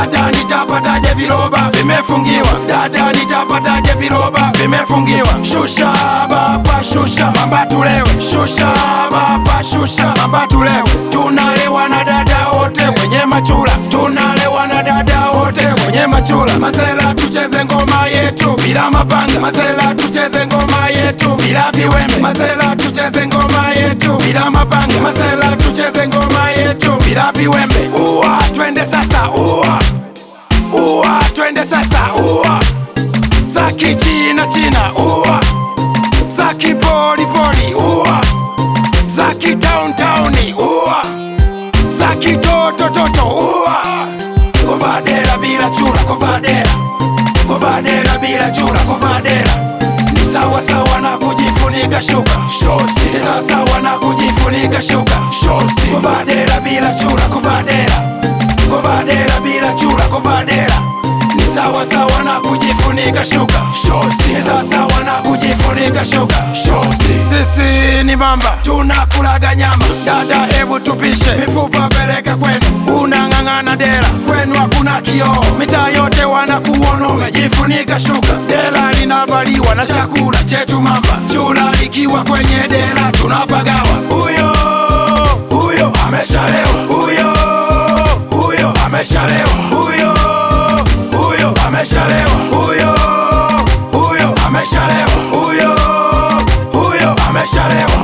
dada nitapataje viroba vimefungiwa, dada nitapataje viroba vimefungiwa. Shusha baba shusha mamba tulewe, shusha baba shusha mamba tulewe. Tunalewa na dada wote wenye machula, tunalewa na dada wote wenye machula. Masela tucheze ngoma yetu bila mapanga, masela tucheze ngoma yetu bila viwembe, masela tucheze ngoma yetu bila mapanga, masela tucheze ngoma yetu bila viwembe. Uwa twende sasa, uwa uwa twende sasa, uwa saki china china, uwa saki poli poli, uwa saki town towni, uwa saki toto toto, uwa kovadera bila chura, kovadera kovadera bila chura, kovadera ni sawa sawa na kujifunika shuka shosi, ni sawa sawa na kujifunika shuka shosi. Kovadera bila chura, kovadera kovadera bila chura, kovadera ni sawa sawa na kujifunika shuka shosi, ni sawa sawa na kujifunika shuka shosi. Sisi ni mamba tunakulaga nyama, dada hebu tupishe mifupa peleka kwenu, unang'ang'ana dera kwenu hakuna kioo, mitaa yote wanakuona umejifunika shuka. Dera linavaliwa na chakula chetu mamba, chula ikiwa kwenye dera tunapagawa. Huyo huyo ameshalewa, huyo huyo ameshalewa, huyo huyo ameshalewa, huyo huyo ameshalewa, huyo huyo ameshalewa.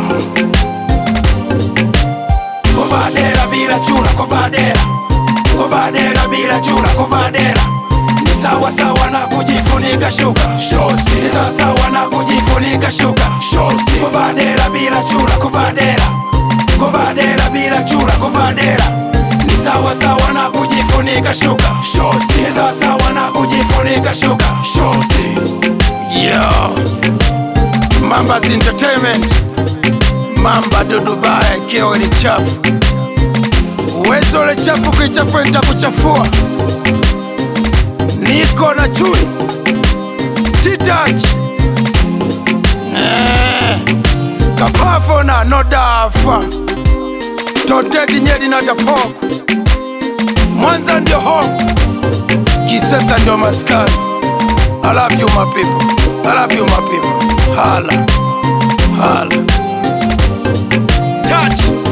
Kovadera bila chura, kovadera kovadera bila chura, kovadera ni sawa sawa na kujifunika shuka shosi, ni sawa sawa na kujifunika shuka shosi. Kovadera bila chura, kovadera kovadera bila chura, kovadera ni sawa sawa na kujifunika shuka shosi, ni sawa sawa na kujifunika shuka shosi. Yo, Mamba's Entertainment, Mamba do Dubai, kio ni chafu. Uwezo le chafu kuichafua nitakuchafua. Niko na chui T-Touch Kapafo na nodafa Totedi nyeri na dapoku. Mwanza ndio home, Kisesa ndio maskani. I love you my people, I love you my people. Hala, hala. Touch.